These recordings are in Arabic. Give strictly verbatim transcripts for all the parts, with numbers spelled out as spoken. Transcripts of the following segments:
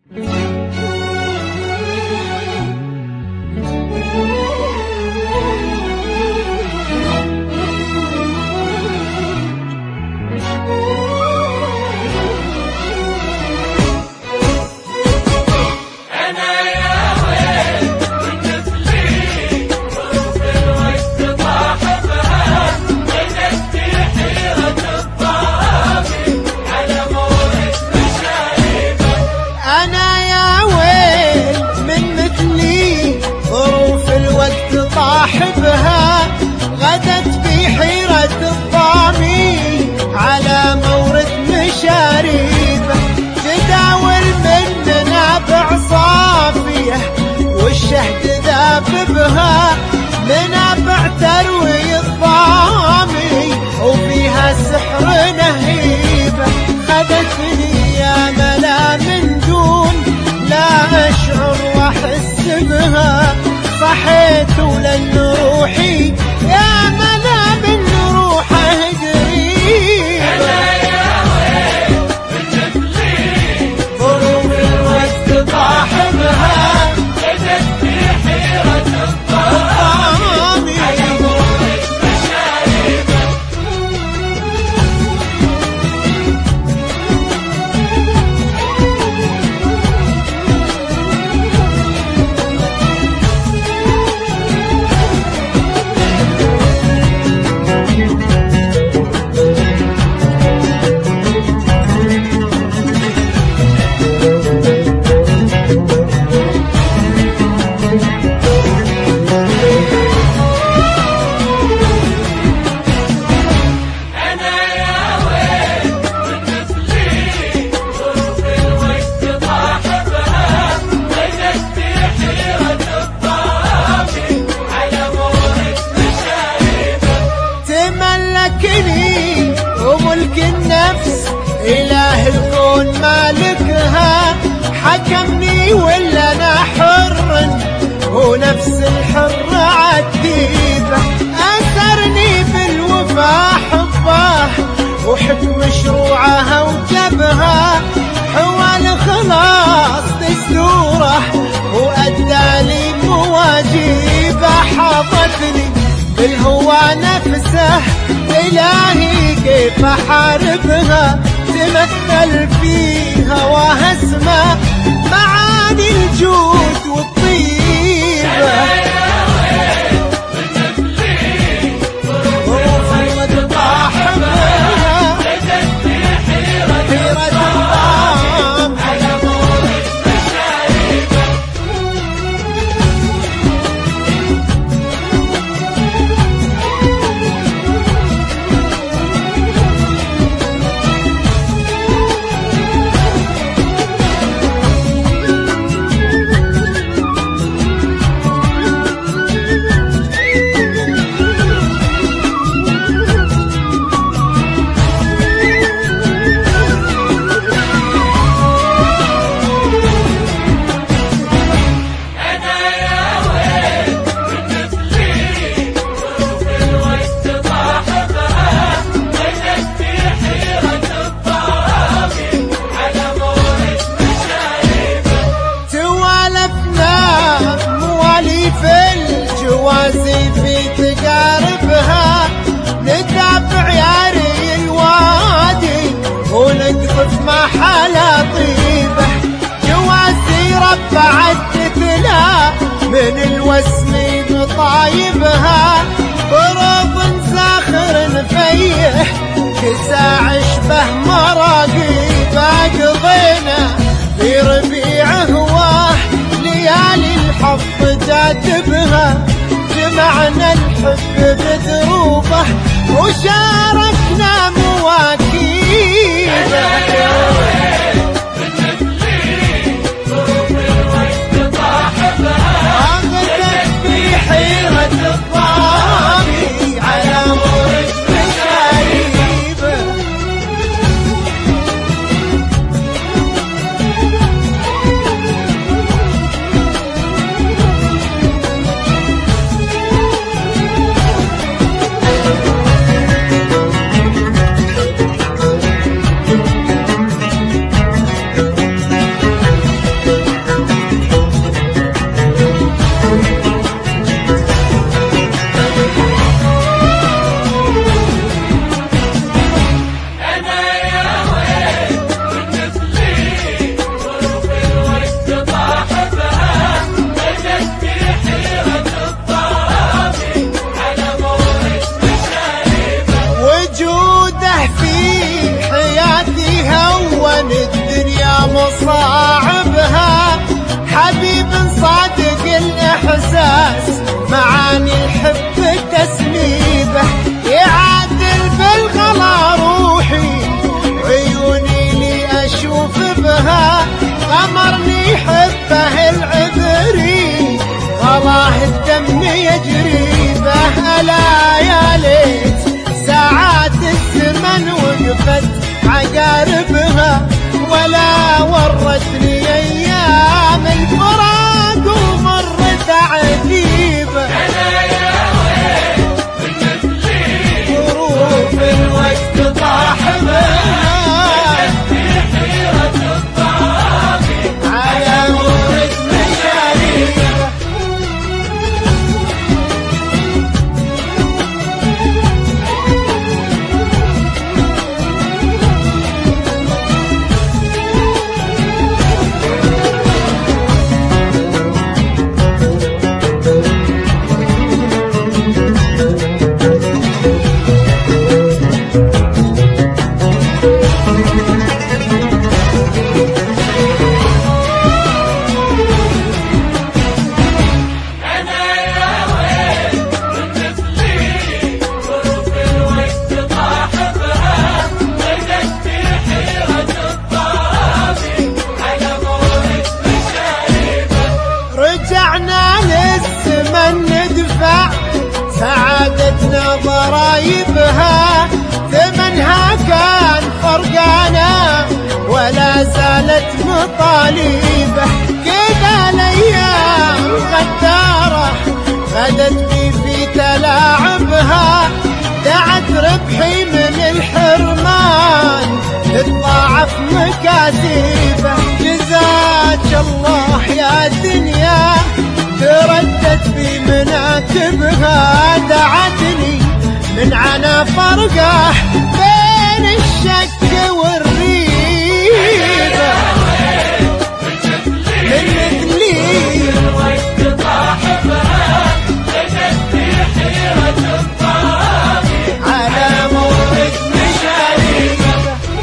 صاحبها غدت في حيرة الضامي على مورد مشاريبه، تداول من نابع صافية والشهد ذاب بها، منابع تروي الضامي وفيها سحر نهيبه. خذتني يا ملا من دون لا أشعر وأحس بها، صحيت ولن روحي يا ملا من روحه قريبة. أنا يا ويل من مثلي ظروف الوقت طاحبها، غدت في حيرة الضامي على مورد مشاريبه. وملك النفس إله الكون مالكها، حكمني ولا أنا حر ونفس الحر عتيبة. أسرني بالوفا حبه وحكم مشروعها وجبها، حوال خلاص دستوره وأدى لي مواجيبه. حاطتني بالهوى نفسه إلهي كيف أحاربها، تمثل في هواها اسمه معاني الجود والطيبة. ظروف طاحبها غدت في حيرة الضام على مورد مشاريبه. الجوازي في تجاربها نتابع يا ري الوادي ونقطف محلى طيبه. جوازي ربعت تتلا من الوسم بطايبها، برض ساخر نفيه كساع اشبه مراقيبه. قضينا في ربيع هواه ليالي الحظ جاذبها، جمعنا الحب بدروبه وشاركنا مواكيبه. غدت في حيرة الضامي على مورد مشاريبه. مصاعبها، حبيب صادق الإحساس معاني الحب تسميبه، يعادل بالغلا روحي عيوني لي أشوف بها، غمرني حبه العذري غلاه الدم يجري به. ألا يا ليت ساعات الزمن وقفت عقاربها، ولا ورتني أيام الفراق ومرت عجيبة. أنا يا ويل بالمثلي ظروف الوقت طاحبها، في حيرة الطاغي على مورد مشاريبه. سعادتنا ضرايبها ثمنها كان فرقانا، ولا زالت مطالبه. كذا الايام غداره غدت بي في تلاعبها، دعت ربحي من الحرمان تتضاعف مكاسبه. جزاك الله يا دنيا تردت في مناكبها، دعتني من عنا فرقه بين الشك والريبه. من مثلي الوقت طاحبها لقت في حيرة الطاغي على مورد مشاريبه.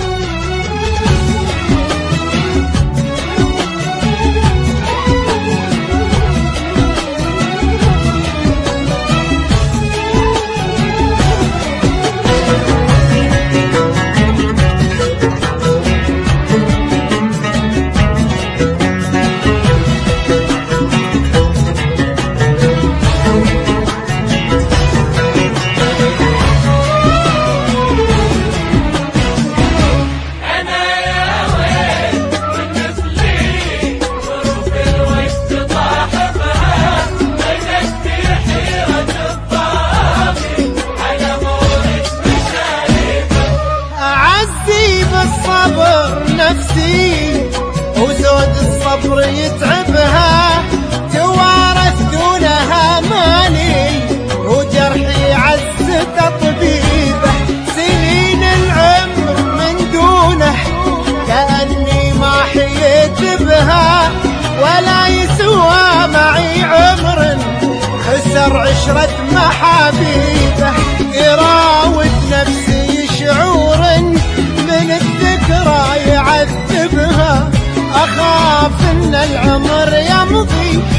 نفسي وزود الصبر يتعبها، توارث دونها مالي وجرحي عز تطبيبه. سنين العمر من دونه كأني ما حييت بها، ولا يسوى معي عمر خسر عشرة محابيبه. يراود نفسي شعور من الذكرى يعذبها، أخاف إن العمر يمضي